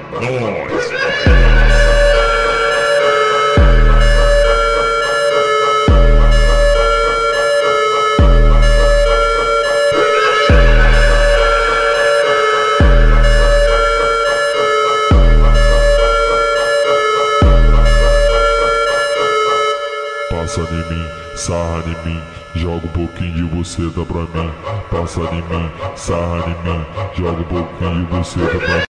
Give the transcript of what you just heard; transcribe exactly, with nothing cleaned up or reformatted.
Passa em mim, sarra em mim, joga um pouquinho de você dá pra mim. Passa em mim, sarra em mim, joga um pouquinho de você dá pra mim.